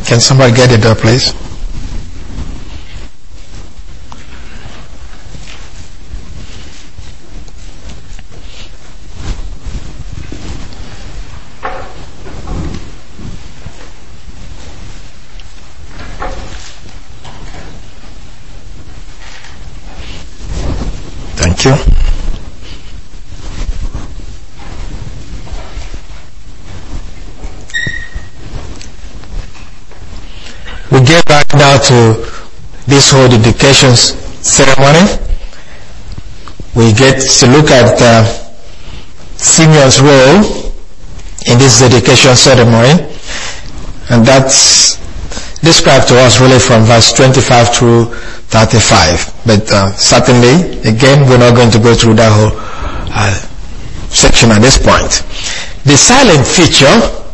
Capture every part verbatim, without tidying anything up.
Can somebody get the door, please? Thank you. We get back now to this whole dedication ceremony. We get to look at uh, Simeon's role in this dedication ceremony, and that's described to us really from verse twenty-five through thirty-five. But uh, certainly, again, we're not going to go through that whole uh, section at this point. The silent feature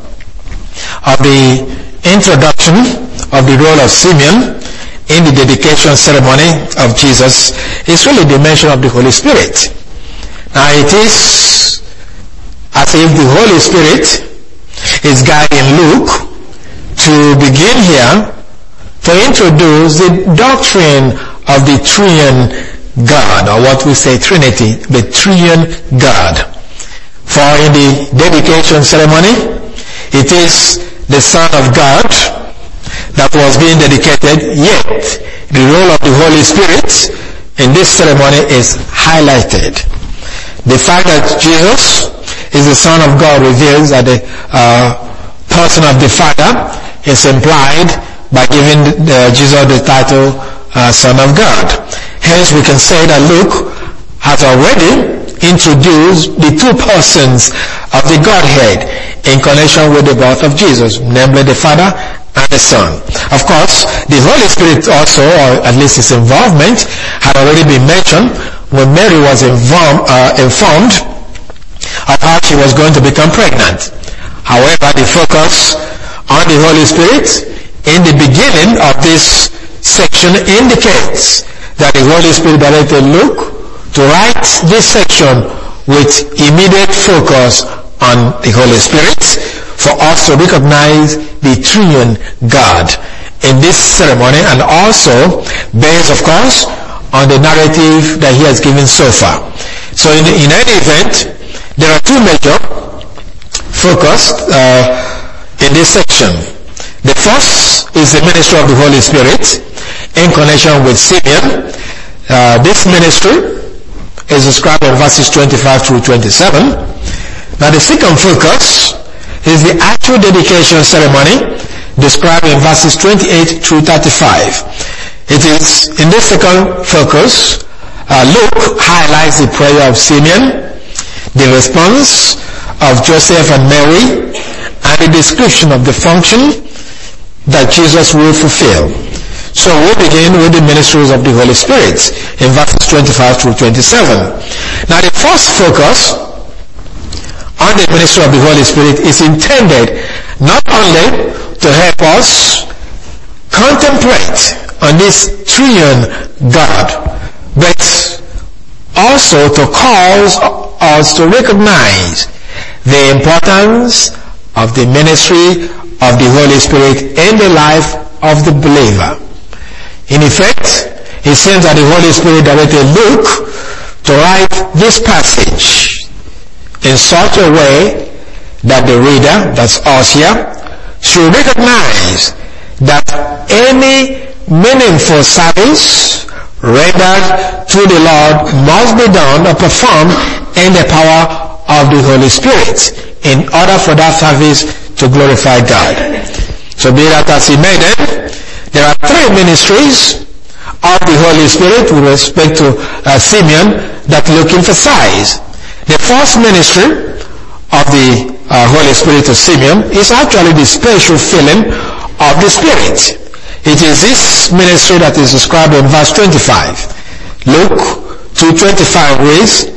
of the introduction of the role of Simeon in the dedication ceremony of Jesus is really the mention of the Holy Spirit. Now it is as if the Holy Spirit is guiding Luke to begin here to introduce the doctrine of the triune God, or what we say Trinity, the triune God. For in the dedication ceremony, it is the Son of God that was being dedicated, yet the role of the Holy Spirit in this ceremony is highlighted. The fact that Jesus is the Son of God reveals that the uh, person of the Father is implied by giving uh, Jesus the title uh, Son of God. Hence we can say that Luke has already introduced the two persons of the Godhead in connection with the birth of Jesus, namely the Father and the Son. Of course, the Holy Spirit also, or at least his involvement, had already been mentioned when Mary was inform, uh, informed of how she was going to become pregnant. However, the focus on the Holy Spirit in the beginning of this section indicates that the Holy Spirit directed Luke to write this section with immediate focus on the Holy Spirit for us to recognize the triune God in this ceremony, and also based, of course, on the narrative that he has given so far. So in, in any event, there are two major focus uh, in this section. The first is the ministry of the Holy Spirit in connection with Simeon. Uh, this ministry is described in verses twenty-five through twenty-seven. Now the second focus is the actual dedication ceremony described in verses twenty-eight through thirty-five. It is in this second focus, uh, Luke highlights the prayer of Simeon, the response of Joseph and Mary, and the description of the function that Jesus will fulfill. So we begin with the ministries of the Holy Spirit in verses twenty-five through twenty-seven. Now the first focus on the ministry of the Holy Spirit is intended not only to help us contemplate on this triune God, but also to cause us to recognize the importance of the ministry of the Holy Spirit in the life of the believer. In effect, it seems that the Holy Spirit directed Luke to write this passage in such a way that the reader, that's us here, should recognize that any meaningful service rendered to the Lord must be done or performed in the power of the Holy Spirit in order for that service to glorify God. So be that as he may then, there are three ministries of the Holy Spirit with respect to uh, Simeon that Luke emphasizes. The first ministry of the uh, Holy Spirit to Simeon is actually the spiritual filling of the Spirit. It is this ministry that is described in verse twenty-five. Luke two twenty-five reads,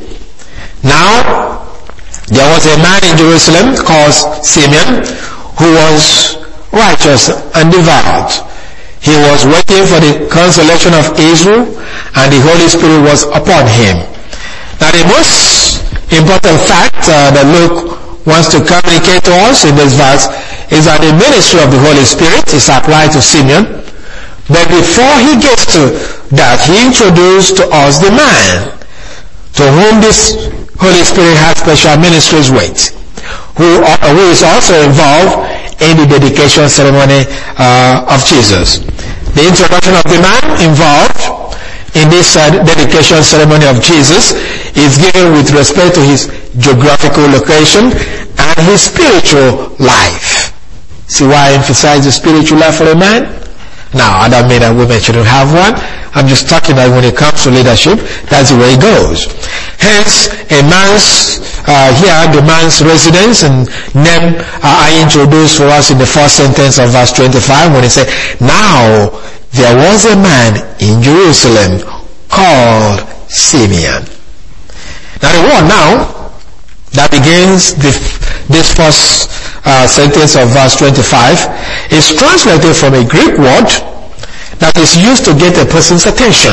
"Now there was a man in Jerusalem called Simeon who was righteous and devout. He was waiting for the consolation of Israel, and the Holy Spirit was upon him." Now the most important fact uh, that Luke wants to communicate to us in this verse is that the ministry of the Holy Spirit is applied to Simeon, but before he gets to that, he introduced to us the man to whom this Holy Spirit has special ministries with, who, who is also involved in the dedication ceremony uh, of Jesus. The introduction of the man involved in this uh, dedication ceremony of Jesus is given with respect to his geographical location and his spiritual life. See why I emphasize the spiritual life for a man? Now, I don't mean that women shouldn't have one. I'm just talking about when it comes to leadership, that's the way it goes. Hence, a man's, uh, here, the man's residence and name uh, I introduced for us in the first sentence of verse twenty-five when he said, now, there was a man in Jerusalem called Simeon. Now the word now that begins the, this first uh, sentence of verse twenty-five is translated from a Greek word that is used to get a person's attention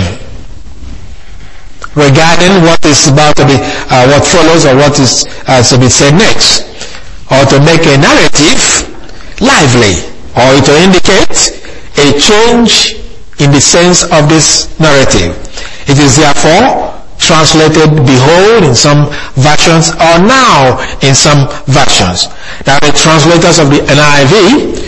regarding what is about to be, uh, what follows or what is uh, to be said next, or to make a narrative lively, or to indicate a change in the sense of this narrative. It is therefore translated behold in some versions or now in some versions. Now the translators of the N I V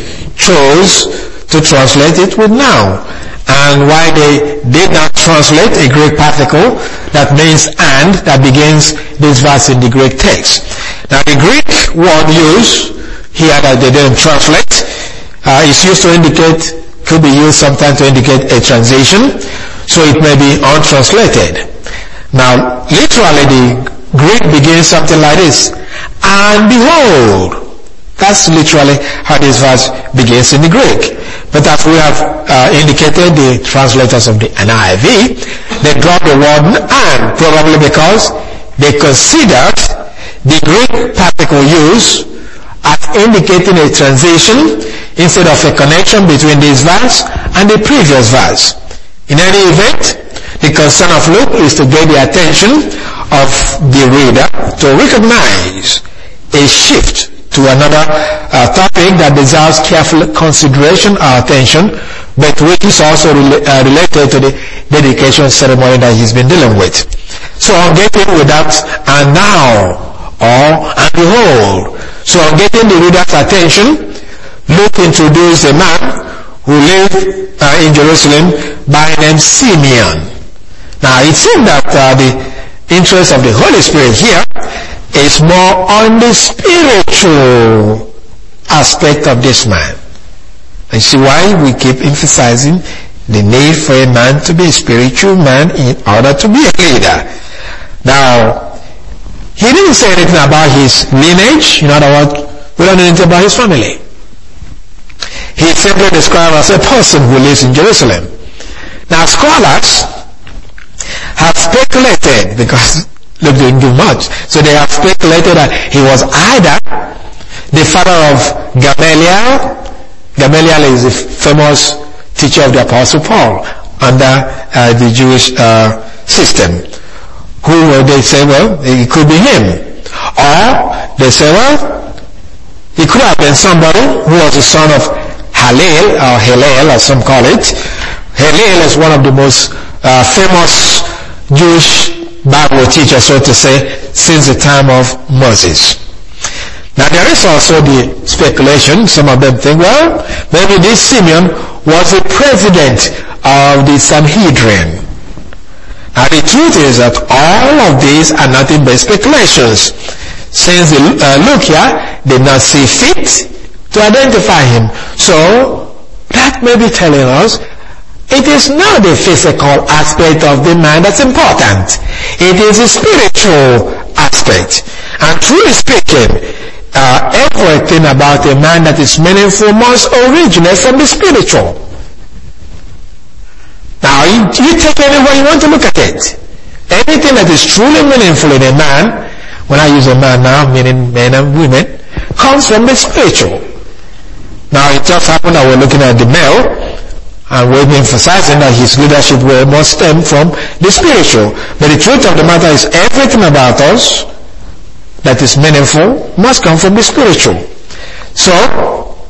chose to translate it with now. And why they did not translate a Greek particle that means and that begins this verse in the Greek text. Now the Greek word used here that they didn't translate uh, is used to indicate could be used sometimes to indicate a transition, so it may be untranslated. Now, literally the Greek begins something like this, and behold. That's literally how this verse begins in the Greek. But as we have uh, indicated, the translators of the N I V, they dropped the word and, probably because they considered the Greek particle use as indicating a transition instead of a connection between this verse and the previous verse. In any event, the concern of Luke is to get the attention of the reader to recognize a shift to another uh, topic that deserves careful consideration or attention, but which is also re- uh, related to the dedication ceremony that he's been dealing with. So on getting with that, and now, or and behold. So on getting the reader's attention, Luke introduced a man who lived uh, in Jerusalem by name Simeon. Now it seems that uh, the interest of the Holy Spirit here is more on the spiritual aspect of this man. And see why we keep emphasizing the need for a man to be a spiritual man in order to be a leader. Now, he didn't say anything about his lineage. In other words, we don't know anything about his family. He simply described as a person who lives in Jerusalem. Now, scholars have speculated, because Luke didn't give much, so they have speculated that he was either the father of Gamaliel. Gamaliel is a famous teacher of the Apostle Paul under uh, the Jewish uh, system. Who uh, they say, well, it could be him. Or they say, well, he could have been somebody who was the son of Hillel, or Hillel, as some call it. Hillel is one of the most uh, famous Jewish Bible teachers, so to say, since the time of Moses. Now there is also the speculation, some of them think, well, maybe this Simeon was the president of the Sanhedrin. Now the truth is that all of these are nothing but speculations, since the, uh, Luke here did not see fit to identify him. So that may be telling us it is not the physical aspect of the man that's important. It is the spiritual aspect. And truly speaking, uh, everything about a man that is meaningful must originate from the spiritual. Now, you, you take any way you want to look at it. Anything that is truly meaningful in a man, when I use a man now, meaning men and women, comes from the spiritual. Now, it just happened that we're looking at the male, and we're emphasizing that his leadership will must stem from the spiritual. But the truth of the matter is everything about us that is meaningful must come from the spiritual. So,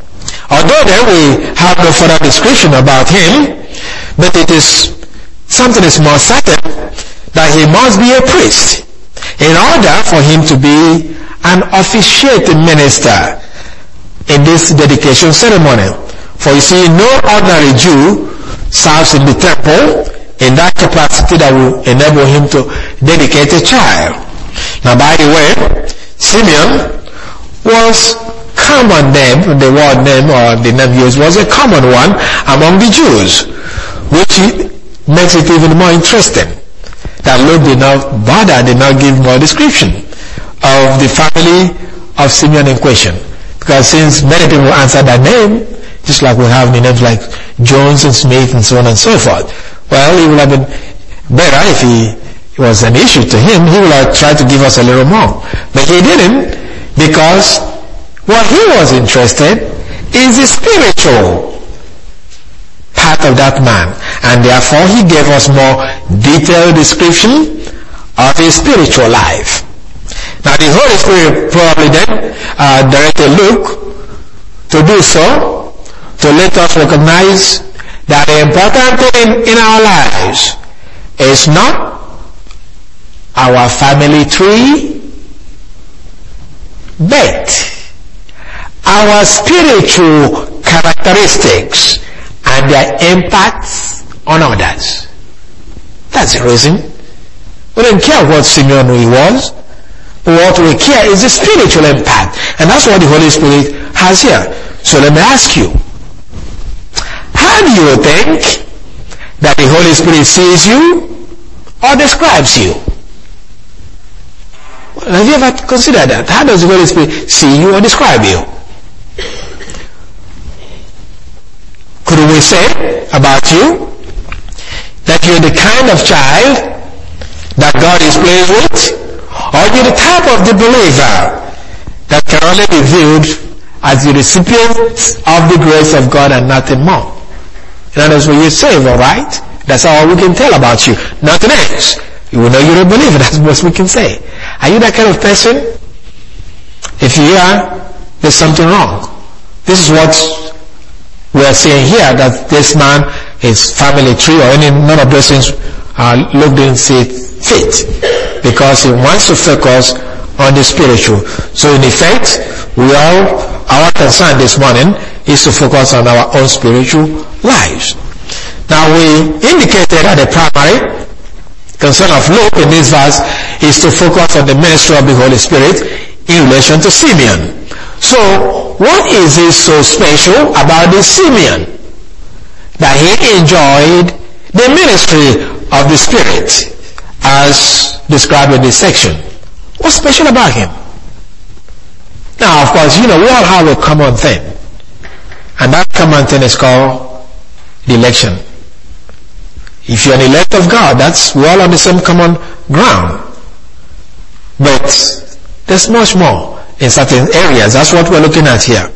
Although then we have no further description about him, but it is something is more certain that he must be a priest in order for him to be an officiating minister in this dedication ceremony. For you see, no ordinary Jew serves in the temple in that capacity that will enable him to dedicate a child. Now, by the way, Simeon was common name, the word name or the name used was a common one among the Jews, which makes it even more interesting that Luke did not bother, did not give more description of the family of Simeon in question. Because since many people answer that name, just like we have names like Jones and Smith and so on and so forth, well, it would have been better if he it was an issue to him, he would have tried to give us a little more. But he didn't, because what he was interested is the spiritual part of that man. And therefore he gave us more detailed description of his spiritual life. Now the Holy Spirit probably then uh, directed Luke to do so, to let us recognize that the important thing in our lives is not our family tree, but our spiritual characteristics and their impacts on others. That's the reason. We don't care what Simeon he was. What we care is the spiritual impact. And that's what the Holy Spirit has here. So let me ask you, how do you think that the Holy Spirit sees you or describes you? Have you ever considered that? How does the Holy Spirit see you or describe you? Could we say about you that you're the kind of child that God is pleased with? Or you're the type of the believer that can only be viewed as the recipient of the grace of God and nothing more? In other words, when you're saved, alright? That's all we can tell about you. Nothing else. You will know you're a believer. That's what we can say. Are you that kind of person? If you are, there's something wrong. This is what we are saying here, that this man, his family tree, or any none of those things, uh, Luke didn't see fit, because he wants to focus on the spiritual. So in effect, we all, our concern this morning is to focus on our own spiritual lives. Now we indicated that the primary concern of Luke in this verse is to focus on the ministry of the Holy Spirit in relation to Simeon. So, what is it so special about this Simeon that he enjoyed the ministry of the Spirit as described in this section? What's special about him? Now, of course, you know, we all have a common thing. And that common thing is called the election. If you're an elect of God, that's, we're all on the same common ground. But there's much more in certain areas. That's what we're looking at here.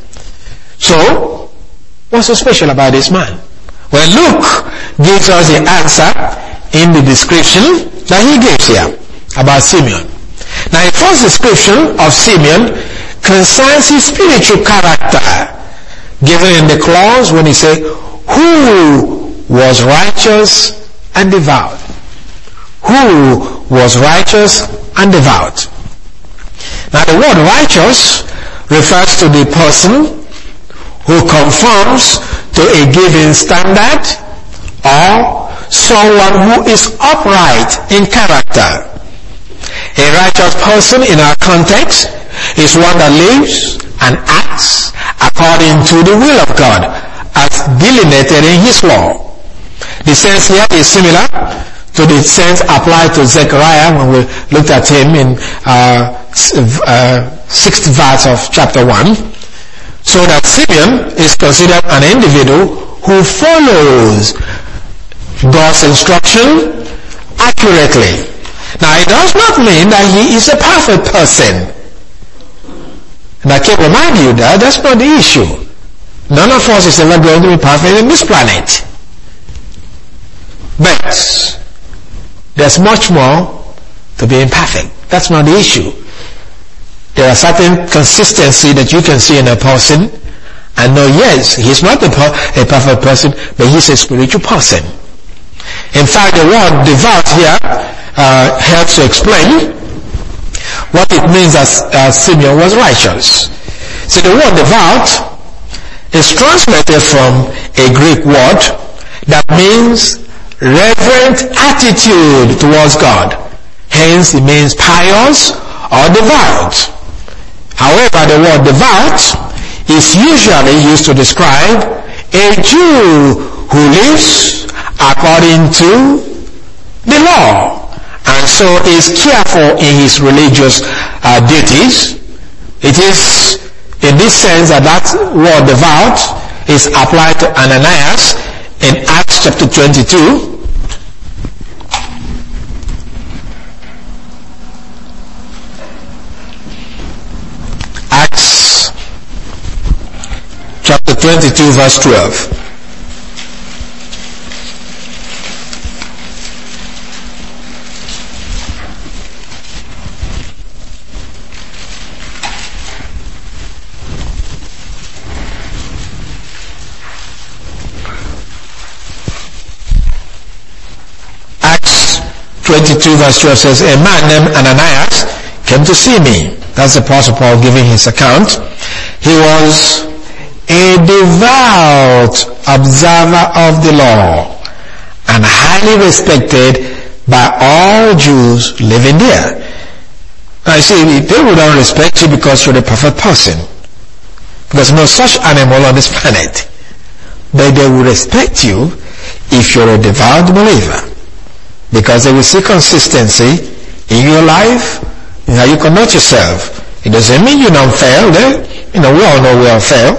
So, what's so special about this man? Well, Luke gives us the answer in the description that he gives here about Simeon. Now, the first description of Simeon concerns his spiritual character, given in the clause when he said, who was righteous and devout. Who was righteous and devout. Now the word righteous refers to the person who conforms to a given standard, or someone who is upright in character. A righteous person in our context is one that lives and acts according to the will of God as delineated in His law. The sense here is similar to the sense applied to Zechariah when we looked at him in uh, uh, sixth verse of chapter one. So that Simeon is considered an individual who follows God's instruction accurately. Now it does not mean that he is a perfect person. And I can remind you that that's not the issue. None of us is ever going to be perfect in this planet. But there's much more to being perfect. That's not the issue. There are certain consistency that you can see in a person, And no, yes, he's not a, a perfect person, but he's a spiritual person. In fact, the word devout here uh, helps to explain what it means as uh, Simeon was righteous. So the word devout is translated from a Greek word that means reverent attitude towards God. Hence, it means pious or devout. However, the word devout is usually used to describe a Jew who lives according to the law, and so is careful in his religious uh, duties. It is in this sense that that word devout is applied to Ananias in Acts chapter twenty-two. Acts chapter twenty-two verse twelve. twenty-two verse twelve says, a man named Ananias came to see me. That's the Apostle Paul giving his account. He was a devout observer of the law and highly respected by all Jews living there. Now you see, they would not respect you because you're a perfect person. There's no such animal on this planet. But they will respect you if you're a devout believer, because they will see consistency in your life, in how you conduct yourself. It doesn't mean you don't fail. They, you know, we all know we all fail.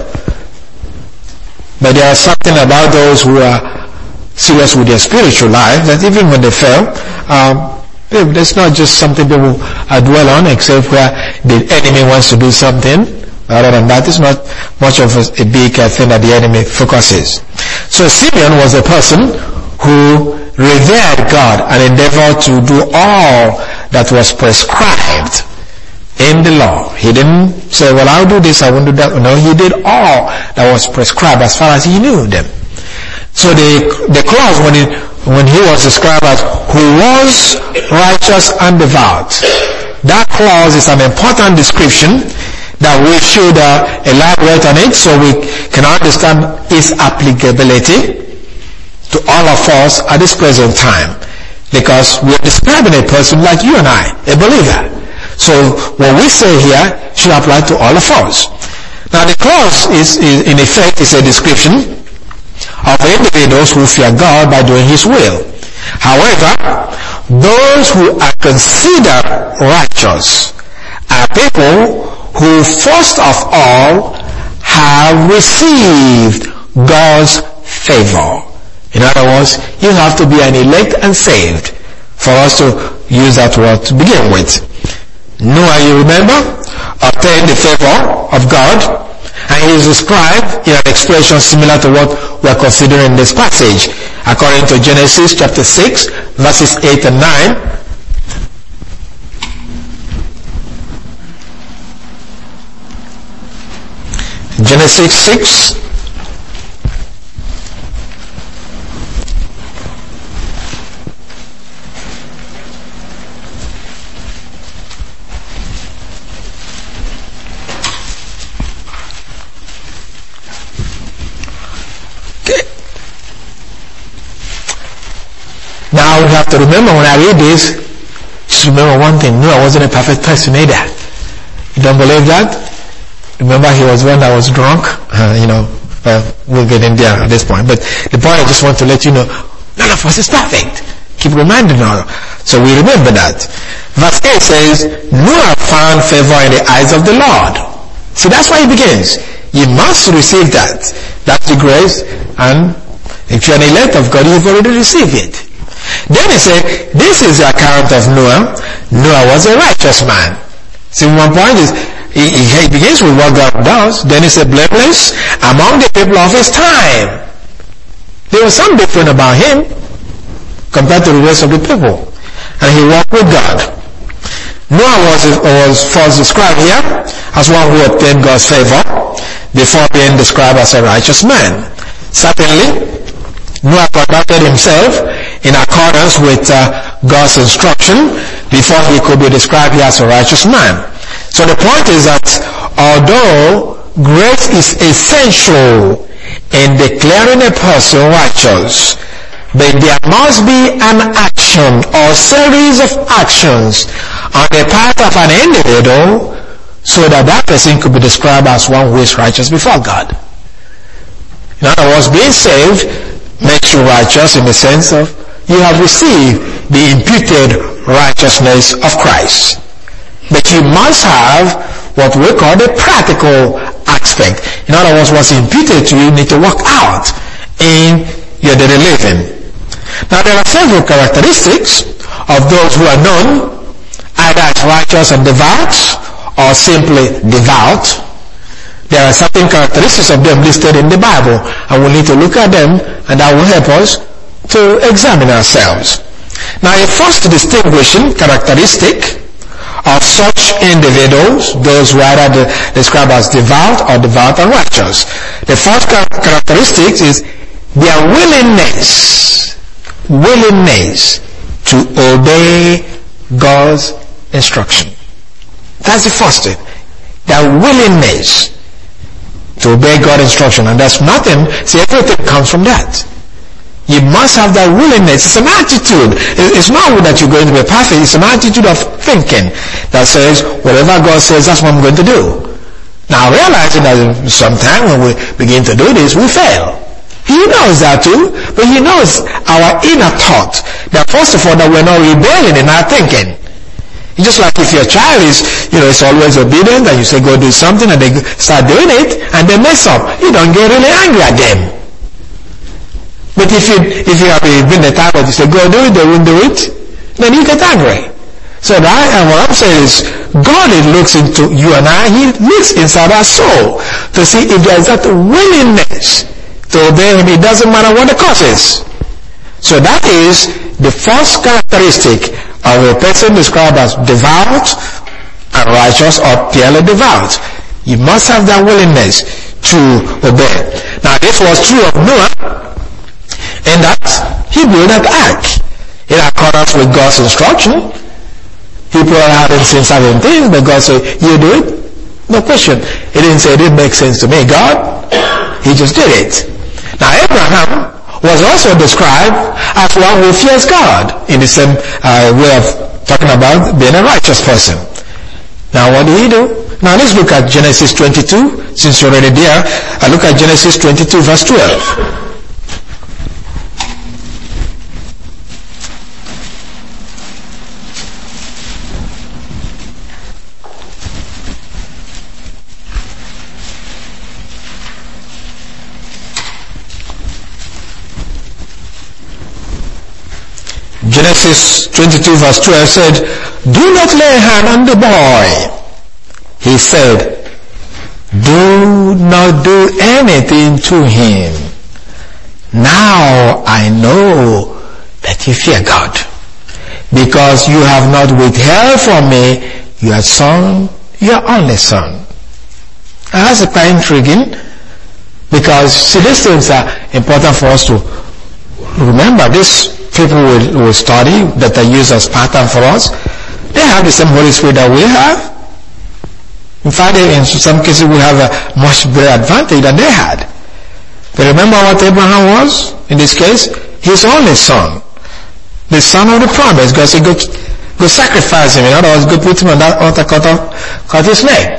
But there is something about those who are serious with their spiritual life that even when they fail, um, that's not just something people uh, dwell on, except where the enemy wants to do something. Other than that, it's not much of a, a big uh, thing that the enemy focuses. So Simeon was a person who revered God and endeavored to do all that was prescribed in the law. He didn't say, well, I'll do this, I won't do that. No, he did all that was prescribed as far as he knew them. So the the clause when he, when he was described as who was righteous and devout, that clause is an important description that we should uh, elaborate on it so we can understand its applicability to all of us at this present time, because we're describing a person like you and I, a believer. So what we say here should apply to all of us. Now the clause is, is in effect is a description of individuals who fear God by doing His will. However, those who are considered righteous are people who first of all have received God's favor. In other words, you have to be an elect and saved for us to use that word to begin with. Noah, you remember, obtained the favor of God, and he is described in an expression similar to what we are considering in this passage, according to Genesis chapter six, verses eight and nine. Genesis six, now we have to remember when I read this, just remember one thing. Noah wasn't a perfect person either. You don't believe that? Remember he was one that was drunk? Uh, you know, well, we'll get in there at this point. But the point I just want to let you know, none of us is perfect. Keep reminding us. So we remember that. Verse eight says, Noah found favor in the eyes of the Lord. See, that's why he begins. You must receive that. That's the grace, and if you're an elect of God, you've already received it. Then he said, this is the account of Noah. Noah was a righteous man. See, one point is, he, he begins with what God does. Then he said, blameless among the people of his time. There was something different about him compared to the rest of the people. And he walked with God. Noah was, was first described here as one who obtained God's favor. before being described as a righteous man. Certainly, Noah conducted himself in accordance with uh, God's instruction before he could be described as a righteous man. So the point is that although grace is essential in declaring a person righteous, but there must be an action or series of actions on the part of an individual so that that person could be described as one who is righteous before God. In other words, being saved makes you righteous in the sense of you have received the imputed righteousness of Christ. But you must have what we call the practical aspect. In other words, what's imputed to you, you need to work out in your daily living. Now there are several characteristics of those who are known either as righteous and devout or simply devout. There are certain characteristics of them listed in the Bible, and we need to look at them, and that will help us to examine ourselves. Now, a first distinguishing characteristic of such individuals, those who are either described as devout or devout and righteous, the first characteristic is their willingness, willingness to obey God's instruction. That's the first thing. Their willingness to obey God's instruction. And there's nothing, see, everything comes from that. You must have that willingness. It's an attitude. It's not that you're going to be perfect. It's an attitude of thinking that says, whatever God says, that's what I'm going to do. Now, realizing that sometimes when we begin to do this, we fail. He knows that too, but he knows our inner thought that first of all, that we're not rebelling in our thinking. It's just like if your child is, you know, is always obedient and you say go do something and they start doing it and they mess up, you don't get really angry at them. But if you if you have been the type that you say go do it, they won't do it, then you get angry. So that, and what I'm saying is, God looks into you and I, He looks inside our soul to see if there is that willingness to obey Him. It doesn't matter what the cost is. So that is the first characteristic of a person described as devout and righteous or purely devout. You must have that willingness to obey. Now this was true of Noah, in that he built that ark in accordance with God's instruction. People hadn't seen certain things, but God said, you do it? No question. He didn't say it didn't make sense to me, God. He just did it. Now Abraham was also described as one who fears God in the same uh, way of talking about being a righteous person. Now what did he do? Now let's look at Genesis twenty-two, since you're already there. I look at Genesis twenty-two verse twelve. Genesis twenty-two verse twelve said, do not lay a hand on the boy. He said, do not do anything to him. Now I know that you fear God, because you have not withheld from me your son, your only son. And that's quite intriguing, because see, these things are important for us to remember. This people will, will study that are used as pattern for us. They have the same Holy Spirit that we have. In fact, in some cases we have a much greater advantage than they had. But remember what Abraham was? In this case, his only son. The son of the promise. God said, go, go sacrifice him. In other words, go put him on that altar, cut off, cut his neck.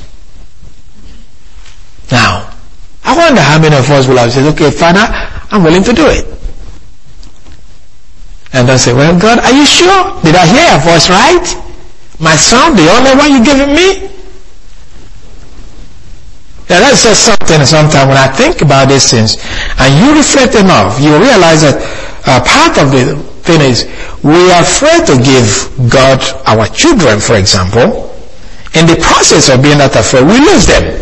Now, I wonder how many of us will have said, okay, Father, I'm willing to do it. And I say, well, God, are you sure? Did I hear your voice right? My son, the only one you giving me? Now that's just something sometimes when I think about these things and you reflect enough, you realize that uh, part of the thing is we are afraid to give God our children, for example. In the process of being that afraid, we lose them.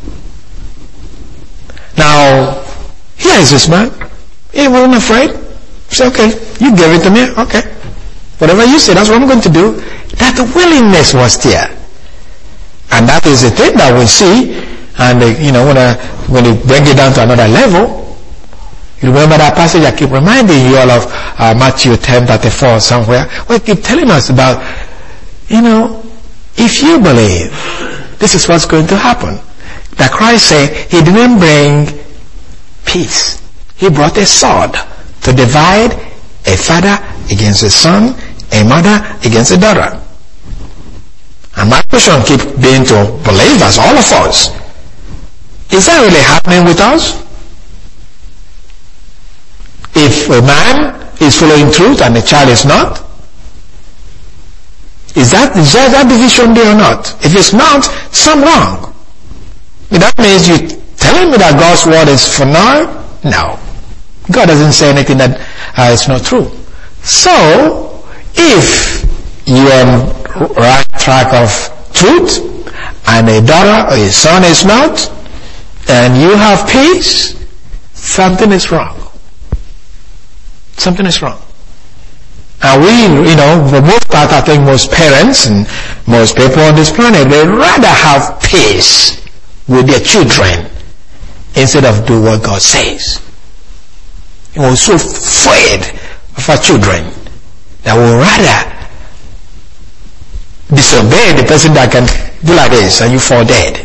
Now, here is this man. He wasn't afraid. He said, okay, you gave it to me. Okay. Whatever you say, that's what I'm going to do. That willingness was there. And that is the thing that we see. And they, you know, when, I, when they bring it down to another level, you remember that passage I keep reminding you all of, uh, Matthew ten thirty-four somewhere, where it keep telling us about, you know, if you believe, this is what's going to happen. That Christ said he didn't bring peace. He brought a sword to divide a father against a son, a mother against a daughter. And my question keeps being to believers, all of us, is that really happening with us? If a man is following truth and a child is not, is that, is there that division there or not? If it's not, some wrong. That means you telling me that God's word is for now? No. God doesn't say anything that uh, is not true. So, if you are on right track of truth, and a daughter or a son is not, and you have peace, something is wrong. Something is wrong. And we, you know, for most part, I think most parents and most people on this planet, they rather have peace with their children instead of do what God says. We're so afraid of our children that we rather disobey the person that can do like this and you fall dead.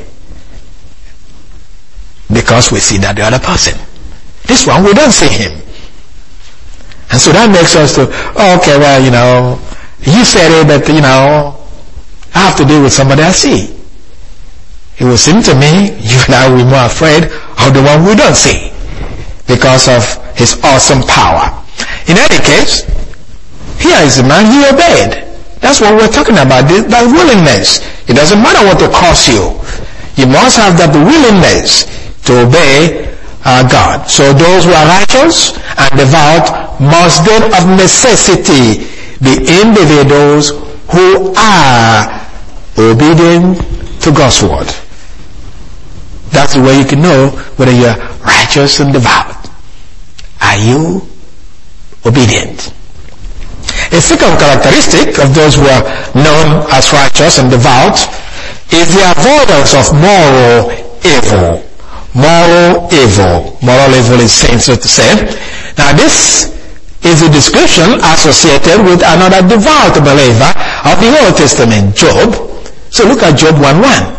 Because we see that the other person. This one, we don't see him. And so that makes us to, oh, okay, well, you know, you said it, but, you know, I have to deal with somebody I see. It will seem to me, you and I will be more afraid of the one we don't see because of his awesome power. In any case, here is the man, he obeyed. That's what we're talking about, that willingness. It doesn't matter what it costs you. You must have that willingness to obey uh, God. So those who are righteous and devout must then of necessity be individuals who are obedient to God's word. That's the way you can know whether you're righteous and devout. Are you obedient? A second characteristic of those who are known as righteous and devout is the avoidance of moral evil. Moral evil. Moral evil is sin, so to say. Now this is a description associated with another devout believer of the Old Testament, Job. So look at Job one one.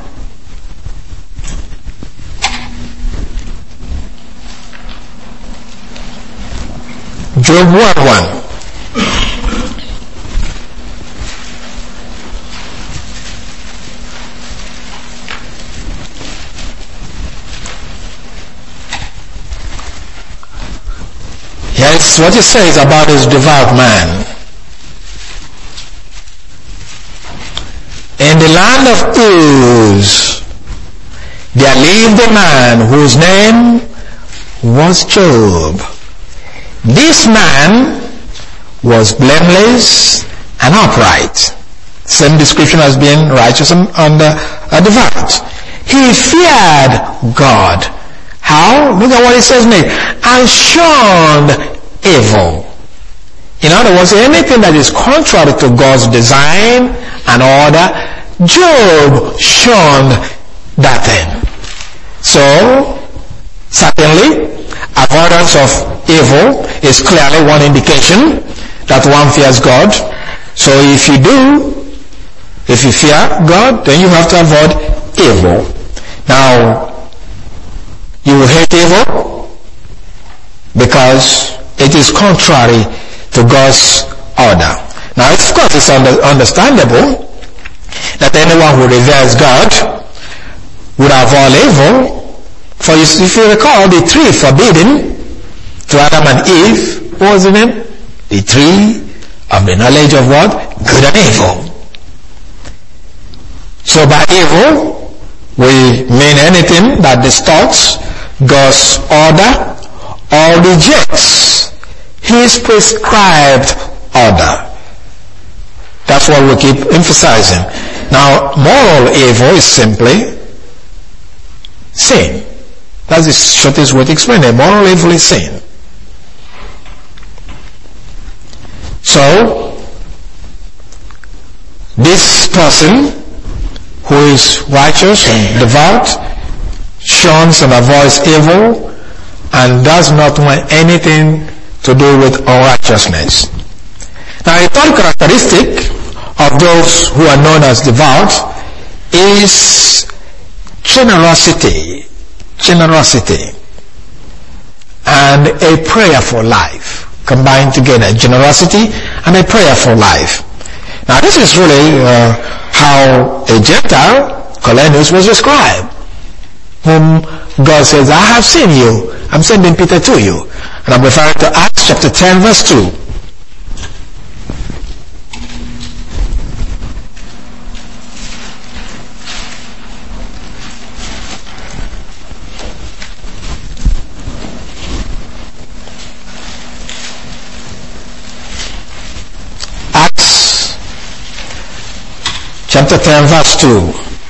Job one one. Yes, what it says about this devout man. In the land of Uz, there lived a man whose name was Job. This man was blameless and upright. Same description as being righteous and uh, devout. He feared God. How? Look at what it says next. And shunned evil. In other words, anything that is contrary to God's design and order, Job shunned that thing. So, certainly, avoidance of evil is clearly one indication that one fears God. So if you do, if you fear God, then you have to avoid evil. Now, you will hate evil because it is contrary to God's order. Now, of course, it's under, understandable that anyone who reveres God would avoid evil. For if you recall, the tree forbidden to Adam and Eve, what was the name? The tree of the knowledge of what? Good and evil. So by evil, we mean anything that distorts God's order or rejects his prescribed order. That's what we keep emphasizing. Now, moral evil is simply sin. That's the shortest way to explain it. Moral evil is sin. So, this person who is righteous and devout shuns and avoids evil, and does not want anything to do with unrighteousness. Now, a third characteristic of those who are known as devout is generosity. Generosity. And a prayerful life. Combined together. Generosity and a prayerful life. Now, this is really uh, how a Gentile, Cornelius, was described. Whom God says, I have seen you. I'm sending Peter to you. And I'm referring to Acts chapter ten verse two. Acts chapter ten verse two.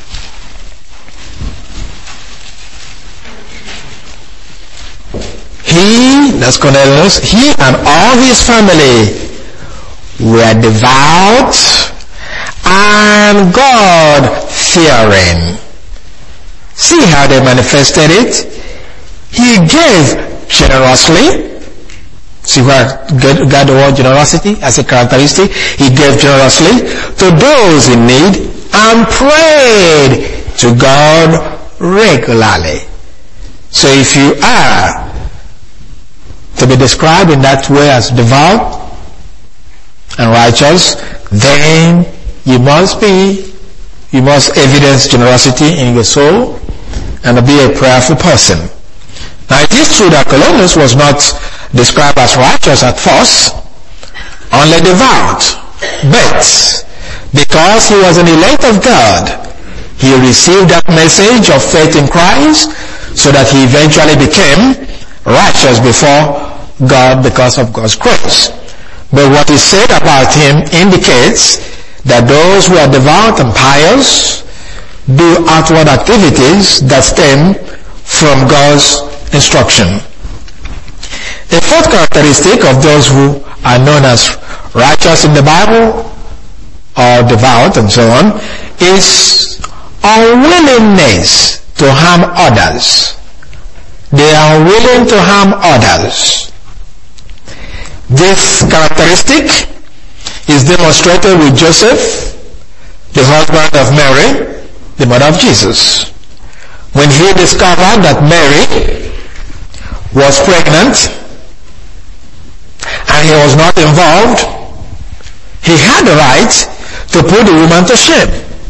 He, that's Cornelius, he and all his family were devout and God-fearing. See how they manifested it? He gave generously. See where God got the word generosity as a characteristic? He gave generously to those in need and prayed to God regularly. So if you are to be described in that way as devout and righteous, then you must be, you must evidence generosity in your soul and be a prayerful person. Now, it is true that Cornelius was not described as righteous at first, only devout. But because he was an elect of God, he received that message of faith in Christ so that he eventually became righteous before God because of God's grace. But what is said about him indicates that those who are devout and pious do outward activities that stem from God's instruction. A fourth characteristic of those who are known as righteous in the Bible or devout and so on is unwillingness to harm others. They are willing to harm others. This characteristic is demonstrated with Joseph, the husband of Mary, the mother of Jesus. When he discovered that Mary was pregnant and he was not involved, he had the right to put the woman to shame,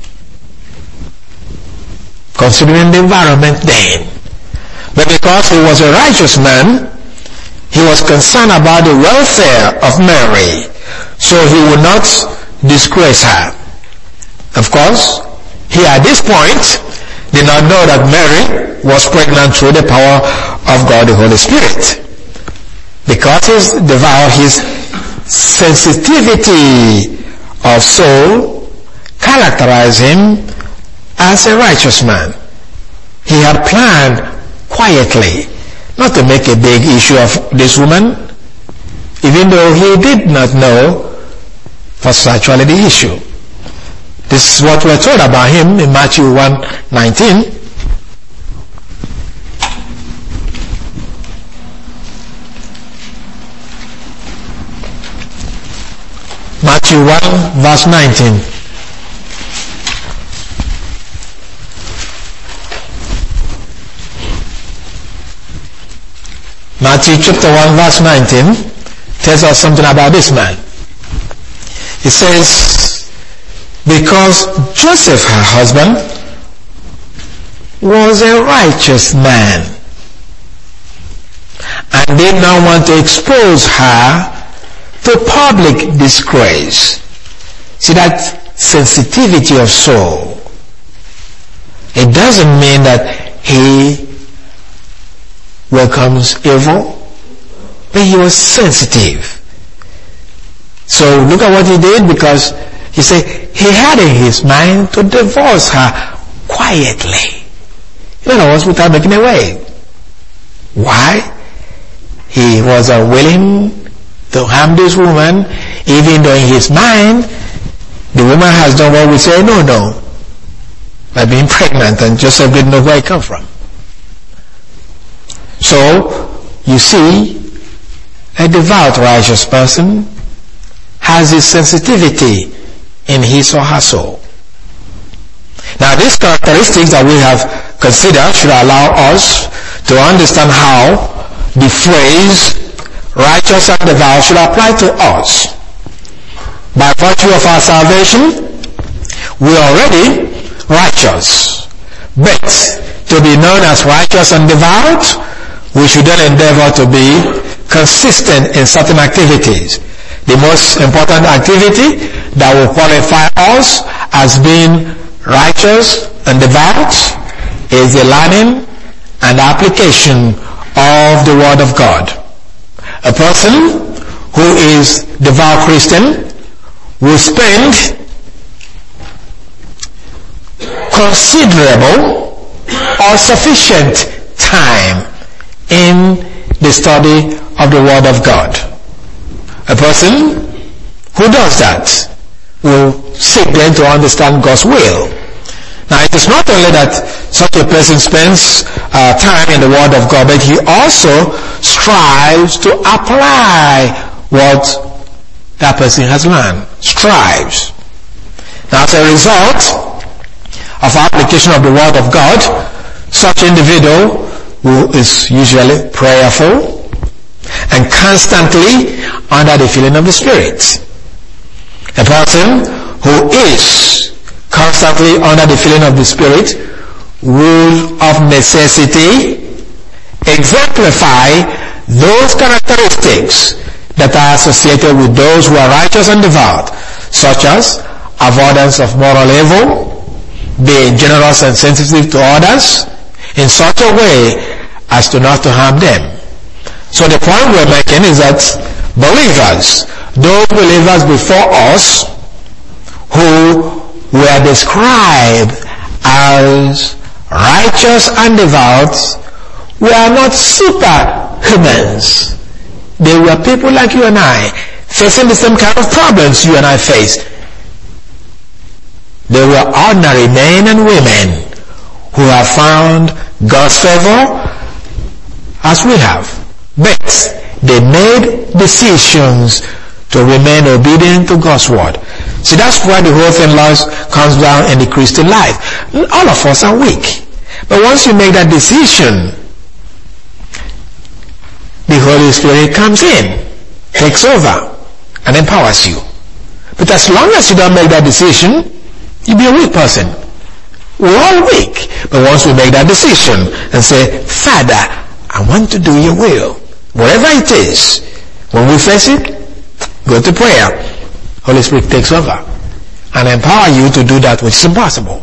considering the environment then. But because he was a righteous man, he was concerned about the welfare of Mary, so he would not disgrace her. Of course, he at this point did not know that Mary was pregnant through the power of God the Holy Spirit. Because he's devout, his sensitivity of soul characterized him as a righteous man. He had planned quietly not to make a big issue of this woman, even though he did not know was actually the issue. This is what we're told about him in Matthew one nineteen. Matthew one verse nineteen. Matthew chapter one verse nineteen tells us something about this man. It says, because Joseph, her husband, was a righteous man, and did not want to expose her to public disgrace. See that sensitivity of soul. It doesn't mean that he welcomes evil, but he was sensitive. So look at what he did, because he said he had in his mind to divorce her quietly. In other words, without making a wave. Why? He was unwilling to harm this woman, even though in his mind the woman has done what we say no no by being pregnant, and Joseph didn't know where it come from. So, you see, a devout righteous person has a sensitivity in his or her soul. Now, these characteristics that we have considered should allow us to understand how the phrase righteous and devout should apply to us. By virtue of our salvation, we are already righteous. But to be known as righteous and devout, we should then endeavor to be consistent in certain activities. The most important activity that will qualify us as being righteous and devout is the learning and application of the Word of God. A person who is devout Christian will spend considerable or sufficient time in the study of the Word of God. A person who does that will seek then to understand God's will. Now, it is not only that such a person spends uh, time in the Word of God, but he also strives to apply what that person has learned. Strives. Now, as a result of application of the Word of God, such individual who is usually prayerful and constantly under the filling of the Spirit. A person who is constantly under the filling of the Spirit will of necessity exemplify those characteristics that are associated with those who are righteous and devout, such as avoidance of moral evil, being generous and sensitive to others in such a way as to not to harm them. So the point we're making is that believers, those believers before us who were described as righteous and devout were not superhumans. They were people like you and I, facing the same kind of problems you and I face. They were ordinary men and women who have found God's favor as we have. But they made decisions to remain obedient to God's word. See, that's why the whole thing comes down in the Christian life. All of us are weak. But once you make that decision, the Holy Spirit comes in, takes over, and empowers you. But as long as you don't make that decision, you'll be a weak person. We're all weak. But once we make that decision and say, Father, I want to do your will, whatever it is, when we face it, go to prayer. Holy Spirit takes over and empower you to do that which is impossible.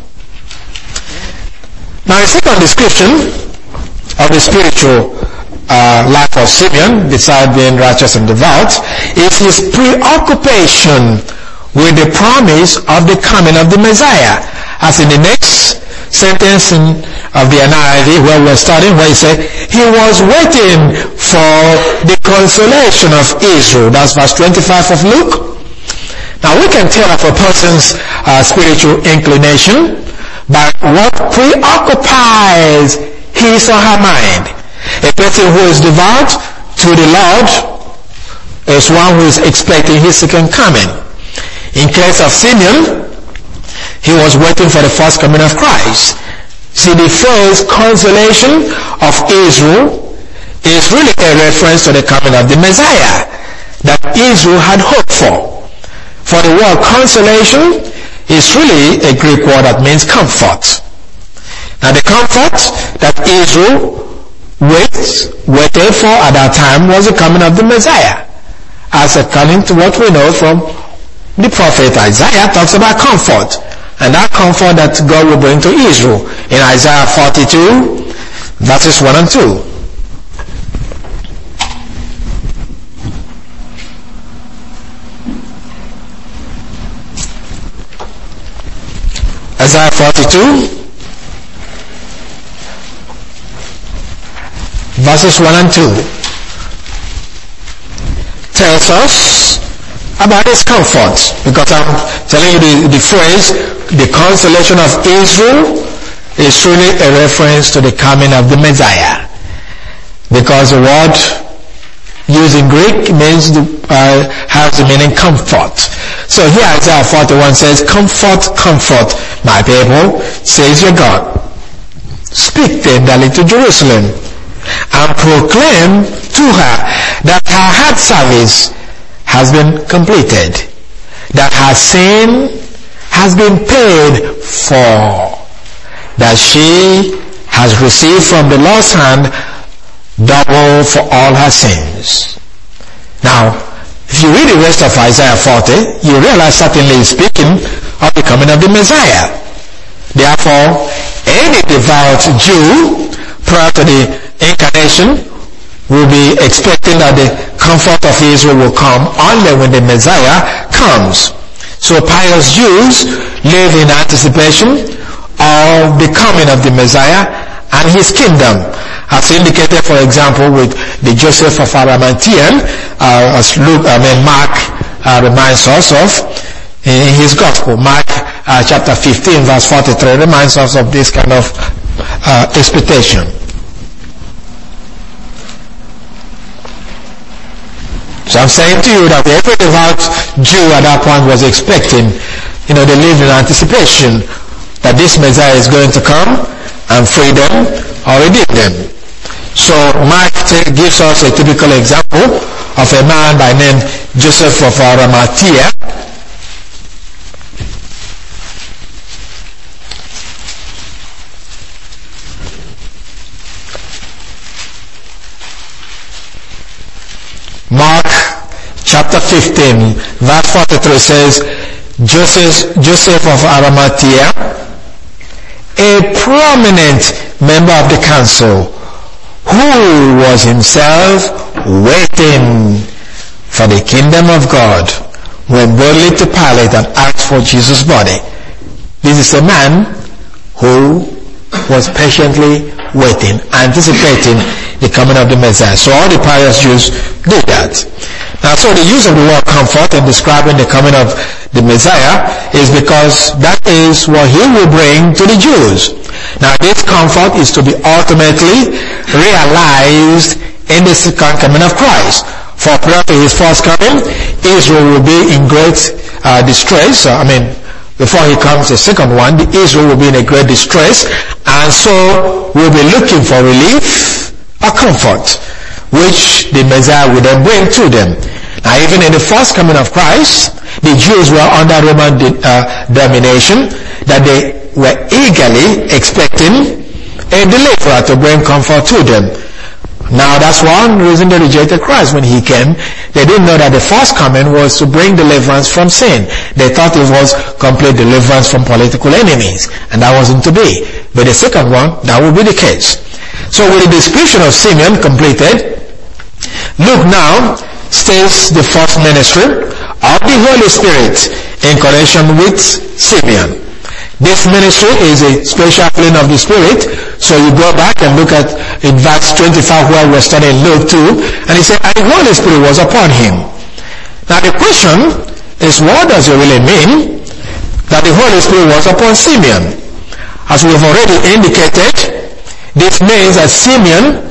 Now, the second description of the spiritual uh, life of Simeon, besides being righteous and devout, is his preoccupation with the promise of the coming of the Messiah. As in the next sentence in, of the N I V where we're studying, where he said, he was waiting for the consolation of Israel. That's verse twenty-five of Luke. Now we can tell of a person's uh, spiritual inclination by what preoccupies his or her mind. A person who is devout to the Lord is one who is expecting his second coming. In case of Simeon, he was waiting for the first coming of Christ. See, the phrase consolation of Israel is really a reference to the coming of the Messiah that Israel had hoped for. For the word consolation is really a Greek word that means comfort. Now the comfort that Israel wait, waited for at that time was the coming of the Messiah. As according to what we know from the prophet Isaiah talks about comfort. And that comfort that God will bring to Israel in Isaiah forty-two, verses one and two. Isaiah forty-two, verses one and two, tells us about his comfort, because I'm telling you the, the phrase, the consolation of Israel, is truly a reference to the coming of the Messiah. because the word used in Greek means uh, has the meaning comfort. So here Isaiah forty-one says, "Comfort, comfort my people, says your God. Speak tenderly to Jerusalem, and proclaim to her that her hard service has been completed, that her sin has been paid for, that she has received from the Lord's hand double for all her sins." Now, if you read the rest of Isaiah forty, you realize certainly he's speaking of the coming of the Messiah. Therefore, any devout Jew prior to the incarnation will be expecting that the comfort of Israel will come only when the Messiah comes. So pious Jews live in anticipation of the coming of the Messiah and his kingdom, as indicated, for example, with the Joseph of Arimathea, uh, as Luke, I mean Mark uh, reminds us of in his gospel. Mark uh, chapter fifteen, verse forty-three reminds us of this kind of uh, expectation. So I'm saying to you that every devout Jew at that point was expecting, you know, they lived in anticipation that this Messiah is going to come and free them or redeem them. So Mark t- gives us a typical example of a man by name Joseph of Arimathea. Mark chapter fifteen, verse forty-three says, Joseph, Joseph of Arimathea, a prominent member of the council, who was himself waiting for the kingdom of God, went boldly to Pilate and asked for Jesus' body. This is a man who was patiently waiting, anticipating the coming of the Messiah. So all the pious Jews did that. Now, so the use of the word comfort in describing the coming of the Messiah is because that is what he will bring to the Jews. Now, this comfort is to be ultimately realized in the second coming of Christ. For prior to his first coming, Israel will be in great uh, distress. I mean, before he comes the second one, the Israel will be in a great distress, and so we'll be looking for relief or comfort, which the Messiah will then bring to them. Now, even in the first coming of Christ, the Jews were under Roman uh, domination, that they were eagerly expecting a deliverer to bring comfort to them. Now, that's one reason they rejected Christ when he came. They didn't know that the first coming was to bring deliverance from sin. They thought it was complete deliverance from political enemies, and that wasn't to be. But the second one, that would be the case. So with the description of Simeon completed, Luke now states the first ministry of the Holy Spirit in connection with Simeon. This ministry is a special filling of the Spirit. So you go back and look at in verse twenty-five where we're studying Luke two, and he said, and the Holy Spirit was upon him. Now the question is, what does it really mean that the Holy Spirit was upon Simeon? As we've already indicated, this means that Simeon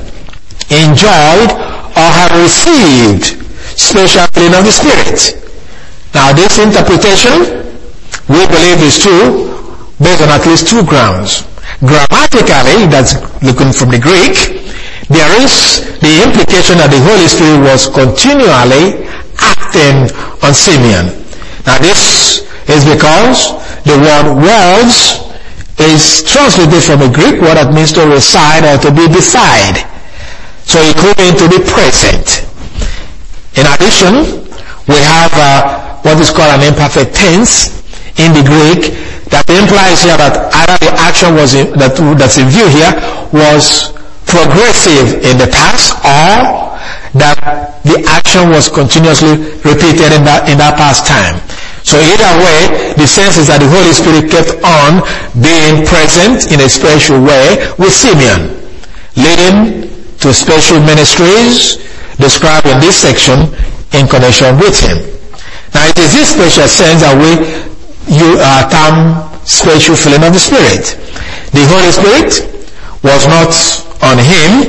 enjoyed or had received special filling of the Spirit. Now this interpretation, we believe, is true based on at least two grounds. Grammatically, that's looking from the Greek, there is the implication that the Holy Spirit was continually acting on Simeon. Now this is because the word words is translated from a Greek word that means to reside or to be beside. So it could mean to be present. In addition, we have uh, what is called an imperfect tense in the Greek that implies here that either the action was in, that, that's in view here was progressive in the past, or that the action was continuously repeated in that, in that past time. So either way, the sense is that the Holy Spirit kept on being present in a special way with Simeon, leading to special ministries described in this section in connection with him. Now it is this special sense that we you uh, term special filling of the Spirit. The Holy Spirit was not on him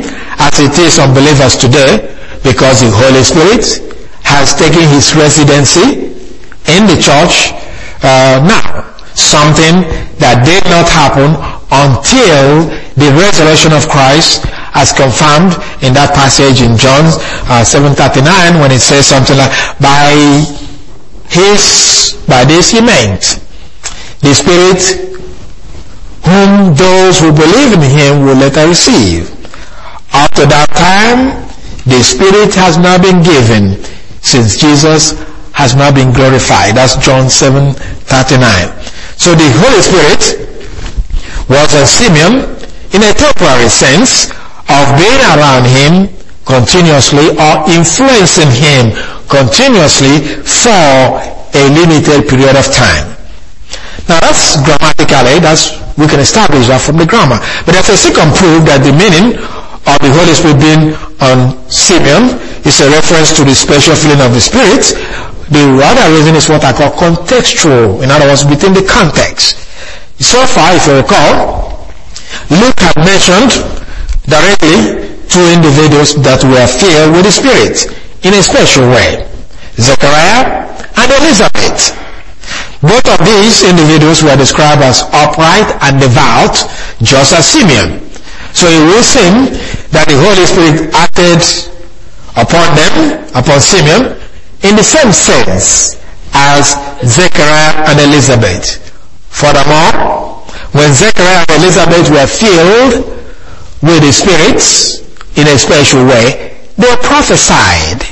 as it is on believers today, because the Holy Spirit has taken his residency in the church uh, now. Something that did not happen until the resurrection of Christ, as confirmed in that passage in John uh, seven thirty-nine, when it says something like, by his, by this he meant the Spirit whom those who believe in him will later receive. Up to that time, the Spirit has not been given, since Jesus has not been glorified. That's John seven thirty-nine. So the Holy Spirit was on Simeon in a temporary sense of being around him continuously or influencing him continuously for a limited period of time. Now that's grammatically, that's, we can establish that from the grammar. But there's a second proof that the meaning of the Holy Spirit being on Simeon is a reference to the special filling of the Spirit. The other reason is what I call contextual. In other words, within the context. So far, if you recall, Luke had mentioned directly two individuals that were filled with the Spirit in a special way. Zechariah and Elizabeth. Both of these individuals were described as upright and devout, just as Simeon. So it will seem that the Holy Spirit acted upon them, upon Simeon, in the same sense as Zechariah and Elizabeth. Furthermore, when Zechariah and Elizabeth were filled with the Spirit in a special way, they prophesied.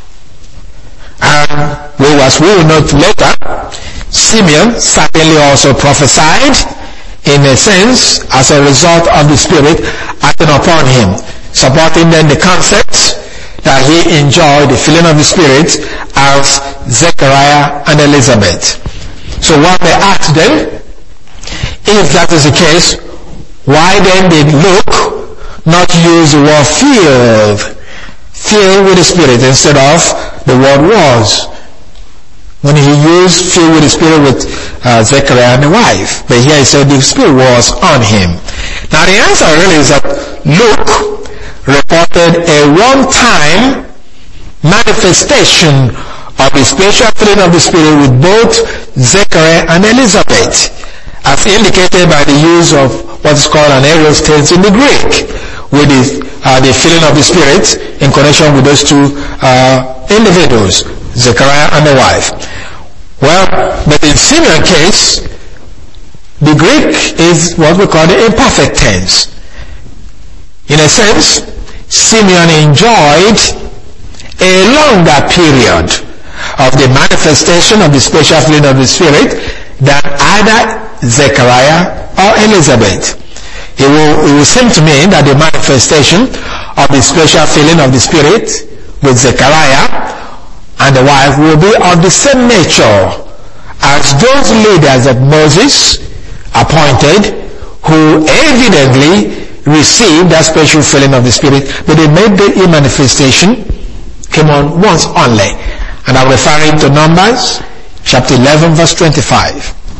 And we, as we will note later, Simeon certainly also prophesied in a sense as a result of the Spirit acting upon him, supporting then the concept that he enjoyed the filling of the Spirit as Zechariah and Elizabeth. So one may ask then, if that is the case, why then did Luke not use the word filled, filled with the Spirit instead of the word was? When he used filled with the Spirit with uh, Zechariah and the wife. But here he said the Spirit was on him. Now the answer really is that Luke reported a one-time manifestation of the special filling of the Spirit with both Zechariah and Elizabeth, as indicated by the use of what is called an aorist tense in the Greek, with the, uh, the filling of the Spirit in connection with those two uh, individuals, Zechariah and the wife. Well, but in Simeon case, the Greek is what we call the imperfect tense. In a sense, Simeon enjoyed a longer period of the manifestation of the special filling of the Spirit than either Zechariah or Elizabeth. It will, it will seem to me that the manifestation of the special filling of the Spirit with Zechariah and the wife will be of the same nature as those leaders that Moses appointed, who evidently received that special filling of the Spirit, but they made the manifestation came on once only. And I'm referring to Numbers chapter eleven verse twenty-five.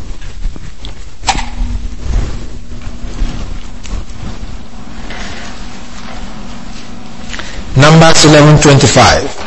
Numbers eleven twenty-five.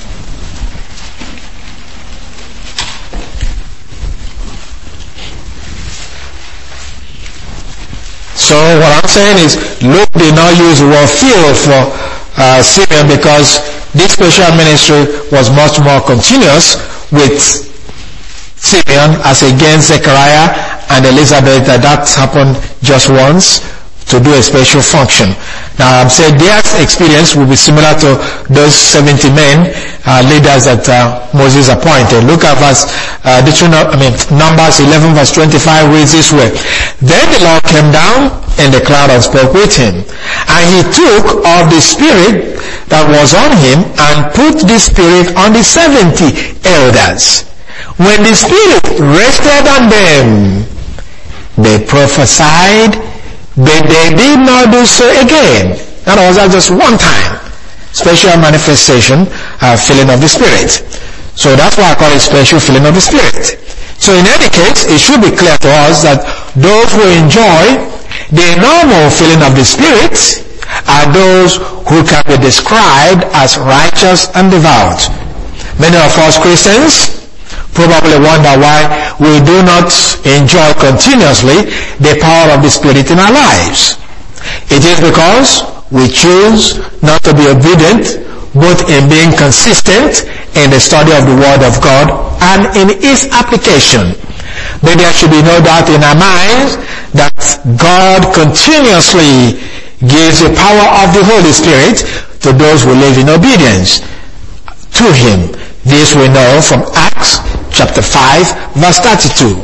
So what I'm saying is, Luke did not use the word filled for uh, Simeon because this special ministry was much more continuous with Simeon as against Zechariah and Elizabeth, that that happened just once to do a special function. Now I'm saying their experience will be similar to those seventy men uh, leaders that uh, Moses appointed. Look at verse, uh, I mean Numbers eleven verse twenty-five reads this way. Then the Lord came down in the cloud and spoke with him, and he took of the Spirit that was on him and put the Spirit on the seventy elders. When the Spirit rested on them, they prophesied, but they did not do so again. That was just one time special manifestation, uh, filling of the Spirit. So that's why I call it special filling of the Spirit. So in any case, it should be clear to us that those who enjoy the normal filling of the Spirit are those who can be described as righteous and devout. Many of us Christians probably wonder why we do not enjoy continuously the power of the Spirit in our lives. It is because we choose not to be obedient, both in being consistent in the study of the Word of God and in its application. But there should be no doubt in our minds that God continuously gives the power of the Holy Spirit to those who live in obedience to Him. This we know from Acts chapter five, verse thirty-two.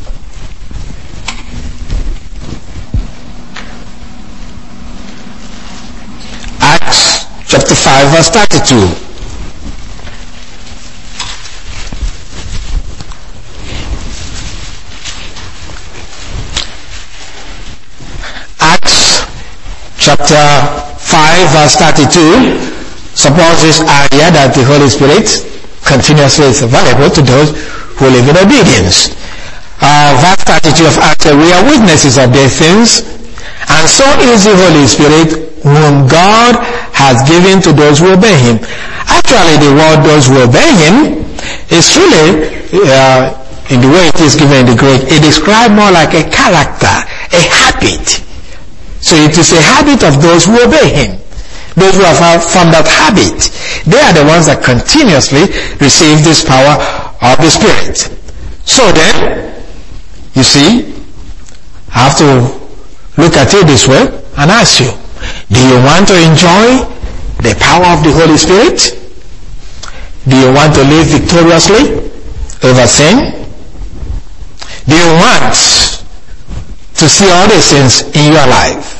Acts chapter five, verse thirty-two. Acts chapter five, verse thirty-two supposes earlier that the Holy Spirit continuously is available to those who live in obedience. Uh, verse thirty-two of Acts, we are witnesses of these things, and so is the Holy Spirit, whom God has given to those who obey Him. Actually, the word "those who obey Him" is really, uh, in the way it is given in the Greek, it describes more like a character, a habit. So it is a habit of those who obey Him. Those who have formed that habit, they are the ones that continuously receive this power of the Spirit. So then, you see, I have to look at it this way and ask you, do you want to enjoy the power of the Holy Spirit? Do you want to live victoriously over sin? Do you want to see all these things in your life?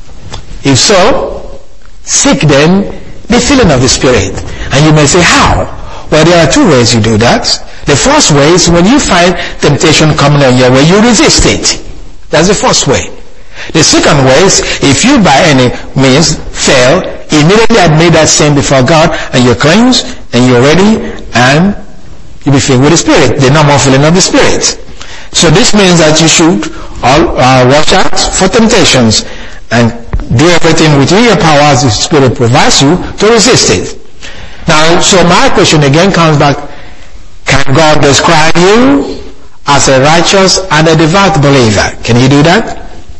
If so, seek then the filling of the Spirit. And you may say, how? Well, there are two ways you do that. The first way is when you find temptation coming on your way, you resist it. That's the first way. The second way is, if you by any means fail, immediately admit that sin before God, and you're cleansed, and you're ready, and you'll be filled with the Spirit, the normal filling of the Spirit. So this means that you should all, uh, watch out for temptations, and do everything within your power as the Spirit provides you to resist it. Now, so my question again comes back, can God describe you as a righteous and a devout believer? Can He do that?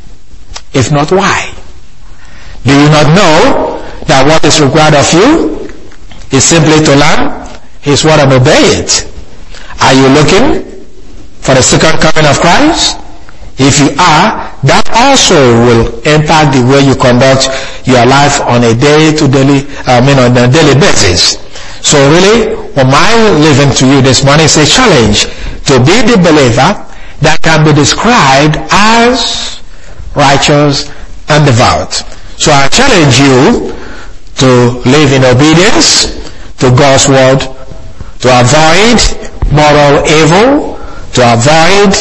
If not, why? Do you not know that what is required of you is simply to learn His word and obey it? Are you looking for the second coming of Christ? If you are, that also will impact the way you conduct your life on a day-to-daily, I mean on a daily basis. So really, what I'm leaving to you this morning is a challenge to be the believer that can be described as righteous and devout. So I challenge you to live in obedience to God's word, to avoid moral evil, to avoid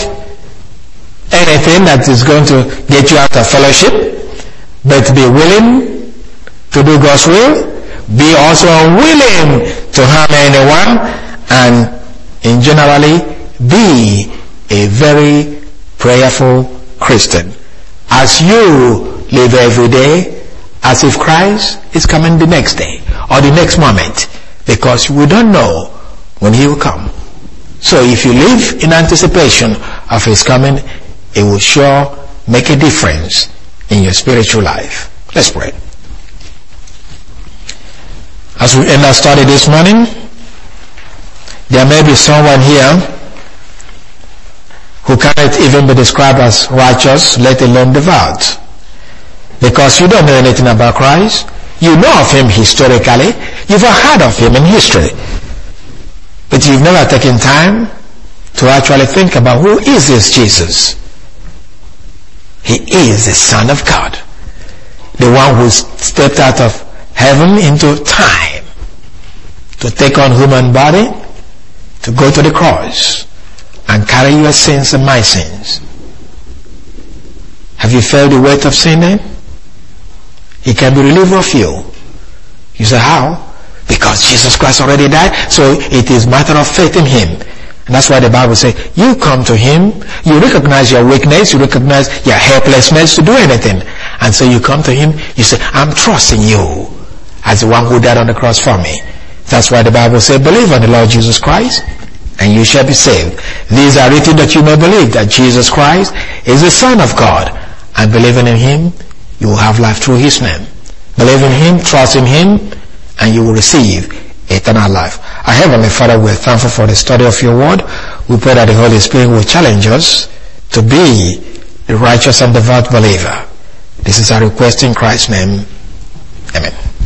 anything that is going to get you out of fellowship, but be willing to do God's will, be also willing to harm anyone, and in generally be a very prayerful Christian. As you live every day as if Christ is coming the next day or the next moment, because we don't know when He will come. So if you live in anticipation of His coming, it will sure make a difference in your spiritual life. Let's pray. As we end our study this morning, there may be someone here who cannot even be described as righteous, let alone devout. Because you don't know anything about Christ. You know of Him historically. You've heard of Him in history. But you've never taken time to actually think about, who is this Jesus? He is the Son of God. The one who stepped out of heaven into time to take on human body, to go to the cross and carry your sins and my sins. Have you felt the weight of sin then? He can be relieved of you. You say, how? Because Jesus Christ already died, so it is matter of faith in Him. And that's why the Bible says, you come to Him, you recognize your weakness, you recognize your helplessness to do anything. And so you come to him, you say, I'm trusting you as the one who died on the cross for me. That's why the Bible says, believe on the Lord Jesus Christ, and you shall be saved. These are written that you may believe that Jesus Christ is the Son of God, and believing in him, you will have life through his name. Believe in him, trust in him, and you will receive eternal life. Our Heavenly Father, we are thankful for the study of your word. We pray that the Holy Spirit will challenge us to be the righteous and devout believer. This is our request in Christ's name. Amen.